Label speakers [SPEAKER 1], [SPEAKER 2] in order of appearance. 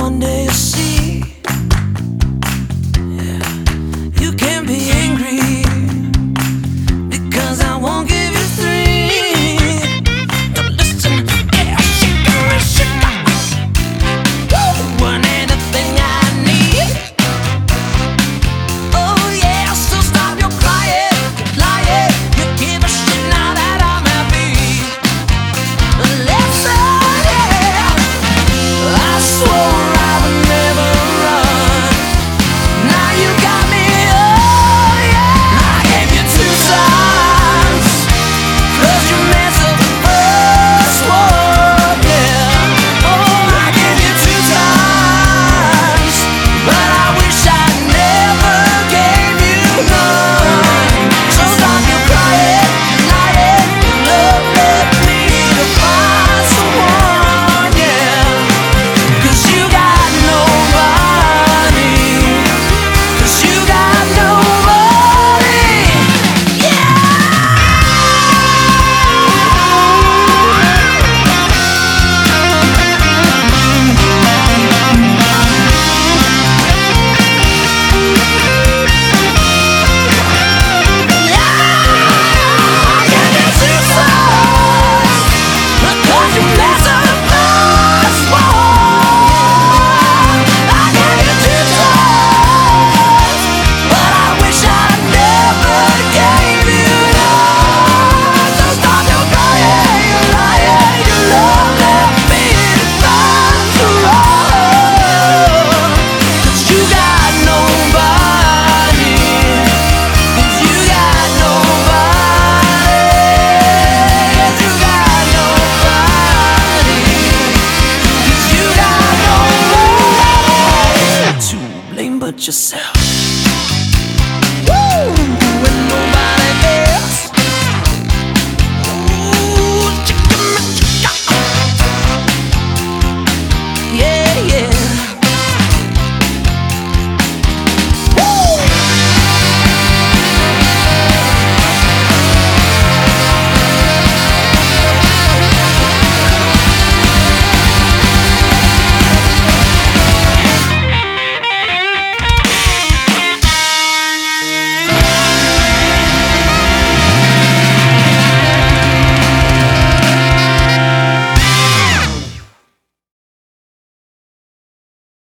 [SPEAKER 1] one day you'll see. Yeah. You can be angry because I won't give you three. Don't listen, yeah, shake one anything I need. Oh yeah, so stop your crying, lying. You give a shit now that I'm happy. Listen, I swore I would never run. Now you got me, oh yeah. I gave you 2 times, 'cause you messed up the first one, yeah. Oh, I gave you 2 times, but I wish I never gave you none. So stop your crying, lying. Love left me to find someone, yeah. 'Cause you got nobody. 'Cause you got nobody, yeah. But yourself.